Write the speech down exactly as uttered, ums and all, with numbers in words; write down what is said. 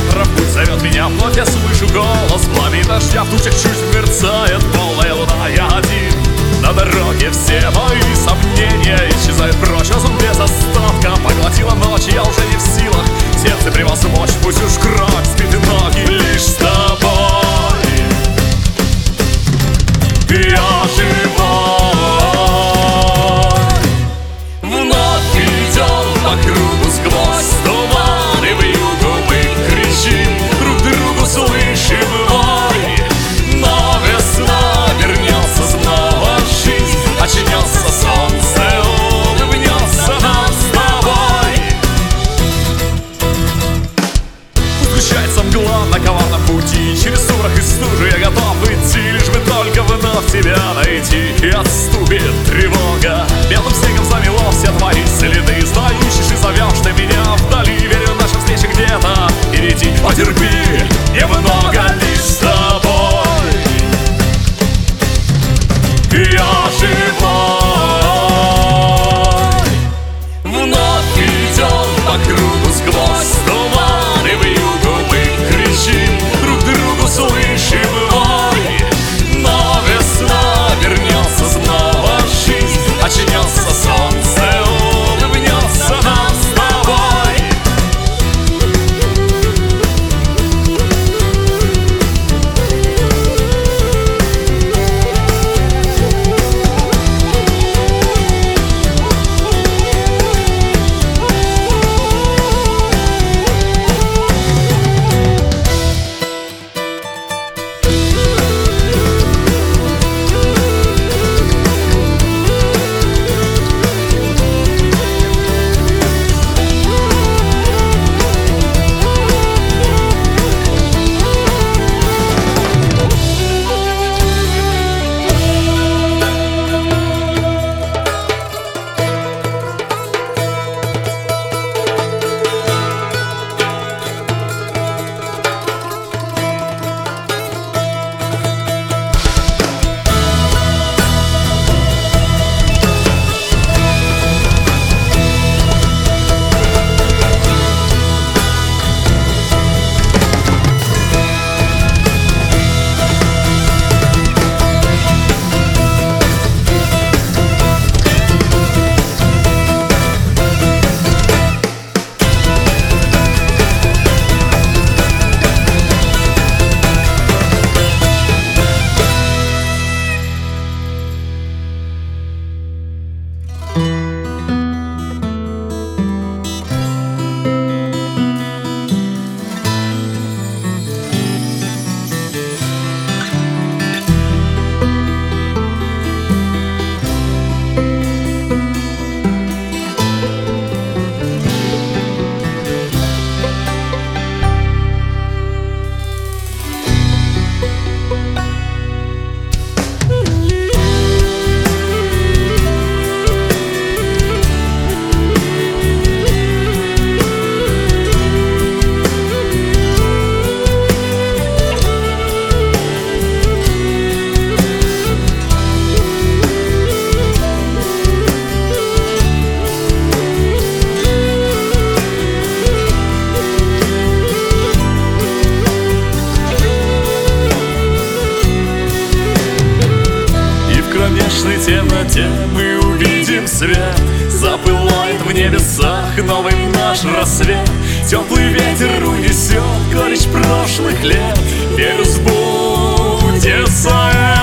километров путь зовет меня, вновь я слышу голос пламени дождя. В тучах чуть мерцает полная луна. Я один на дороге, все мои сомнения исчезают прочь. Разум без остатка поглотила ночь, я уже не в силах. Сердце превозмочь, мощь, пусть уж кровь, спит и ноги лишь с тобой. Я живой. Вновь идем по кругу сквозь туман, и вьюгу мы кричим друг другу, слышим вой. Но весна вернется снова жизнь, очнется солнце, улыбнется нам с тобой. Сгущается мгла на коварном пути, через сумрак и стужу я готов идти, лишь бы только вновь тебя найти. И отступит тревога, белым снегом замело все твои следы. Знаю, ищешь и зовешь ты меня вдали, верю, наша встреча где-то впереди. Потерпи, немного лишь с тобой. Я живой. Вновь идем по кругу сквозь туман, и вьюгу мы кричим друг другу, слышим вой. Но весна вернется снова жизнь, очнется солнце, улыбнется нам с тобой. В темноте мы увидим свет, запылает в небесах новый наш рассвет. Теплый ветер унесет горечь прошлых лет, верю, сбудется